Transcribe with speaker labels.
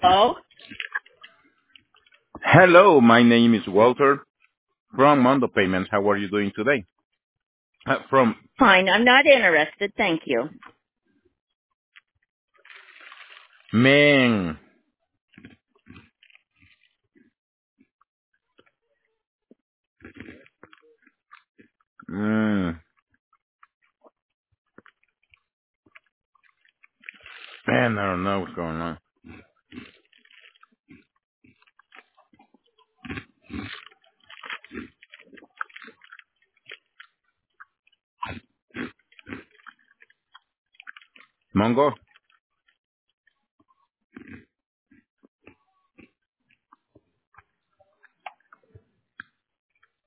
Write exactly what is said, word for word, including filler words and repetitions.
Speaker 1: Hello?
Speaker 2: Hello, my name is Walter from Mondo Payments. How are you doing today? Uh, from
Speaker 1: Fine, I'm not interested, thank you.
Speaker 2: man. Mm, man, I don't know what's going on. Mongo?